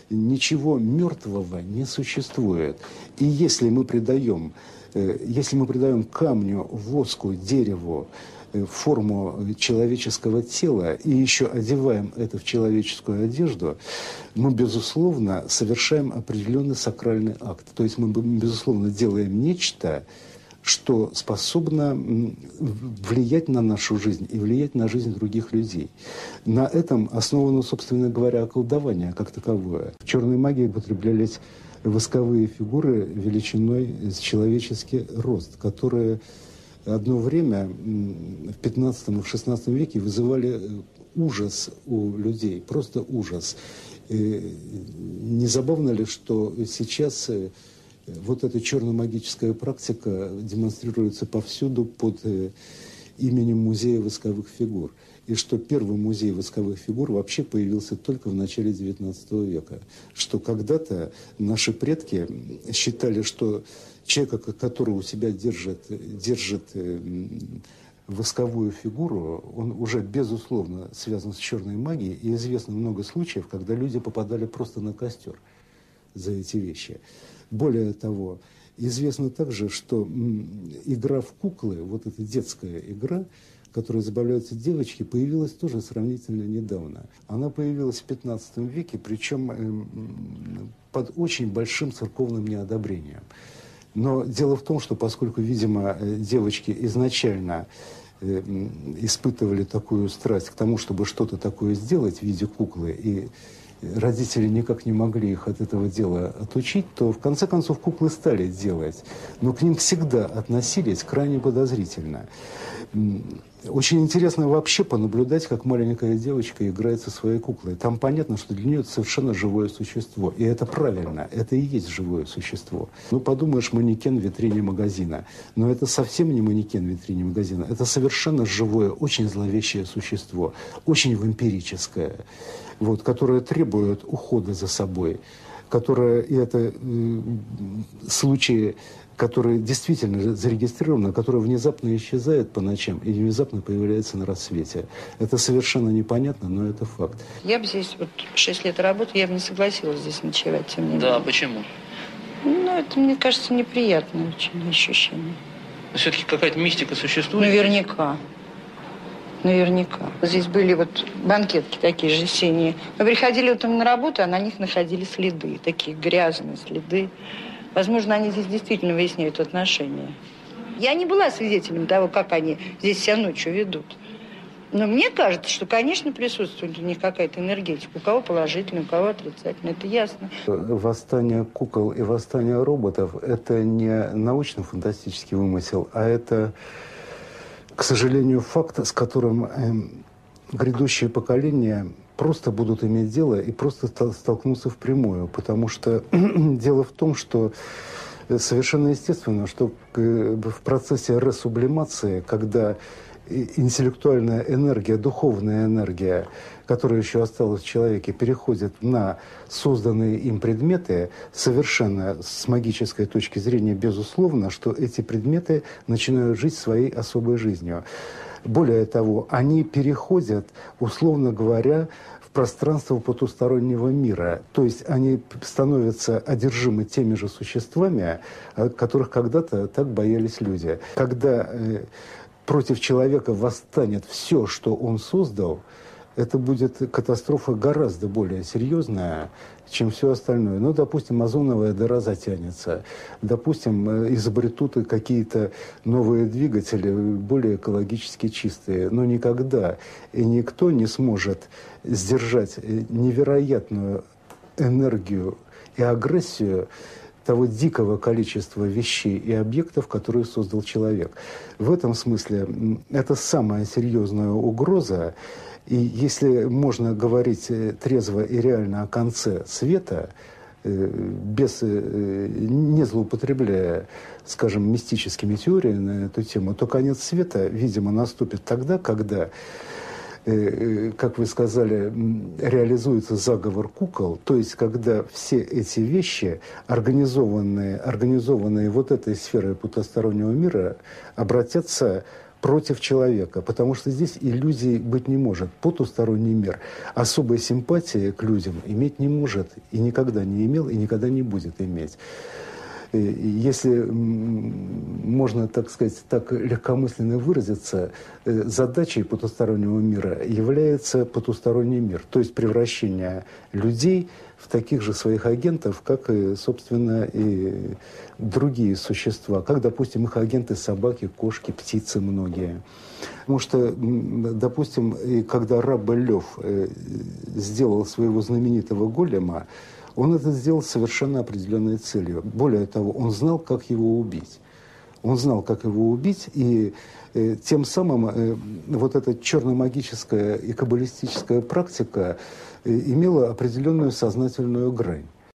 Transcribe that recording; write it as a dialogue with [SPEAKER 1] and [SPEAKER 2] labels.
[SPEAKER 1] ничего мертвого не существует. И если мы придаем камню, воску, дереву форму человеческого тела и еще одеваем это в человеческую одежду, мы, безусловно, совершаем определенный сакральный акт. То есть мы, безусловно, делаем нечто, что способно влиять на нашу жизнь и влиять на жизнь других людей. На этом основано, собственно говоря, околдование как таковое. В черной магии употреблялись восковые фигуры величиной с человеческий рост, которые одно время в 15 и в 16 веке вызывали ужас у людей, просто ужас. И не забавно ли, что сейчас вот эта черно-магическая практика демонстрируется повсюду под именем Музея восковых фигур. И что первый музей восковых фигур вообще появился только в начале XIX века. Что когда-то наши предки считали, что человека, который у себя держит восковую фигуру, он уже, безусловно, связан с черной магией. И известно много случаев, когда люди попадали просто на костер за эти вещи. Более того, известно также, что игра в куклы, вот эта детская игра, которой забавляются девочки, появилась тоже сравнительно недавно. Она появилась в 15 веке, причем под очень большим церковным неодобрением. Но дело в том, что поскольку, видимо, девочки изначально испытывали такую страсть к тому, чтобы что-то такое сделать в виде куклы, и родители никак не могли их от этого дела отучить, то в конце концов куклы стали делать. Но к ним всегда относились крайне подозрительно. Очень интересно вообще понаблюдать, как маленькая девочка играет со своей куклой. Там понятно, что для нее это совершенно живое существо. И это правильно, это и есть живое существо. Ну, подумаешь, манекен в витрине магазина. Но это совсем не манекен в витрине магазина. Это совершенно живое, очень зловещее существо. Очень вампирическое, вот, которое требует ухода за собой. Которое, и это случаи, которые действительно зарегистрированы, которые внезапно исчезают по ночам и внезапно появляются на рассвете. Это совершенно непонятно, но это факт.
[SPEAKER 2] Я бы здесь, вот 6 лет работы, я бы не согласилась здесь ночевать, тем не менее.
[SPEAKER 3] Да, почему?
[SPEAKER 2] Ну, это, мне кажется, неприятное очень ощущение.
[SPEAKER 3] Но все-таки какая-то мистика существует?
[SPEAKER 2] Наверняка. Наверняка. Здесь были вот банкетки такие же синие. Мы приходили утром на работу, а на них находили следы, такие грязные следы. Возможно, они здесь действительно выясняют отношения. Я не была свидетелем того, как они здесь себя ночью ведут. Но мне кажется, что, конечно, присутствует у них какая-то энергетика. У кого положительная, у кого отрицательная. Это ясно.
[SPEAKER 1] Восстание кукол и восстание роботов – это не научно-фантастический вымысел, а это, к сожалению, факт, с которым грядущие поколения просто будут иметь дело и просто столкнутся впрямую. Потому что дело в том, что совершенно естественно, что в процессе ресублимации, когда интеллектуальная энергия, духовная энергия, которая еще осталась в человеке, переходит на созданные им предметы, совершенно с магической точки зрения, безусловно, что эти предметы начинают жить своей особой жизнью. Более того, они переходят, условно говоря, в пространство потустороннего мира. То есть они становятся одержимы теми же существами, которых когда-то так боялись люди. Когда против человека восстанет все, что он создал, это будет катастрофа гораздо более серьезная, чем все остальное. Ну, допустим, озоновая дыра затянется. Допустим, изобретут какие-то новые двигатели, более экологически чистые. Но никогда и никто не сможет сдержать невероятную энергию и агрессию того дикого количества вещей и объектов, которые создал человек. В этом смысле это самая серьезная угроза. И если можно говорить трезво и реально о конце света, не злоупотребляя, скажем, мистическими теориями на эту тему, то конец света, видимо, наступит тогда, когда, как вы сказали, реализуется заговор кукол, то есть когда все эти вещи, организованные вот этой сферой потустороннего мира, обратятся против человека, потому что здесь иллюзий быть не может. Потусторонний мир особой симпатии к людям иметь не может, и никогда не имел, и никогда не будет иметь. Если можно, так сказать, так легкомысленно выразиться, задачей потустороннего мира является потусторонний мир, то есть превращение людей в таких же своих агентов, как и, собственно, и другие существа, как, допустим, их агенты собаки, кошки, птицы многие. Потому что, допустим, когда раб Лев сделал своего знаменитого голема, он это сделал с совершенно определенной целью. Более того, он знал, как его убить. Он знал, как его убить, и тем самым вот эта черно-магическая и каббалистическая практика имела определенную сознательную грань.